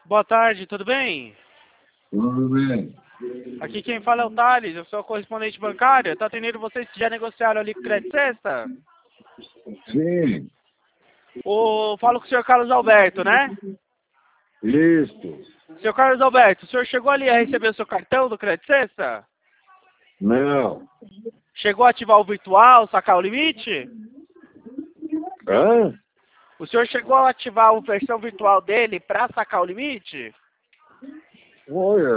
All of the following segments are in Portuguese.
Boa tarde, tudo bem? Tudo bem. Aqui quem fala é o Thales, eu sou correspondente bancário. Tá atendendo vocês que já negociaram ali com o Crédito Sexta? Sim, Falo com o senhor Carlos Alberto, né? isto. Senhor Carlos Alberto, o senhor chegou ali a receber o seu cartão do Crédito Sexta? Não. Chegou a ativar o virtual, sacar o limite? Hã? O senhor chegou a ativar a versão virtual dele para sacar o limite? Olha,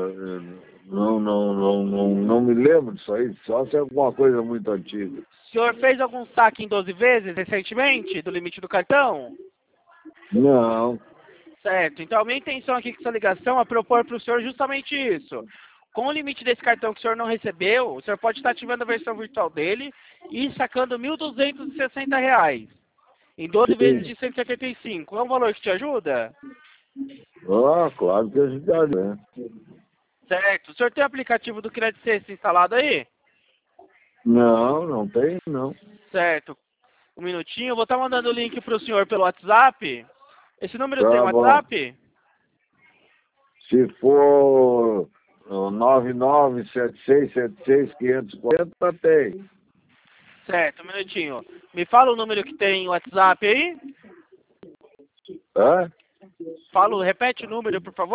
não me lembro disso aí, só se é alguma coisa muito antiga. O senhor fez algum saque em 12 vezes recentemente do limite do cartão? Não. Certo, então a minha intenção aqui com essa ligação é propor para o senhor justamente isso. Com o limite desse cartão que o senhor não recebeu, o senhor pode estar ativando a versão virtual dele e sacando R$ 1.260 em 12 vezes Sim. de 175. É um valor que te ajuda? Ah, claro que ajudaria, né? Certo. O senhor tem o aplicativo do Crédito Sexta instalado aí? Não tem, não. Certo. Um minutinho, eu vou estar mandando o link para o senhor pelo WhatsApp. Esse número tem Tá bom. WhatsApp? Se for o 997676-540, tem. Certo, um minutinho. Me fala o número que tem WhatsApp aí. Hã? Repete o número, por favor.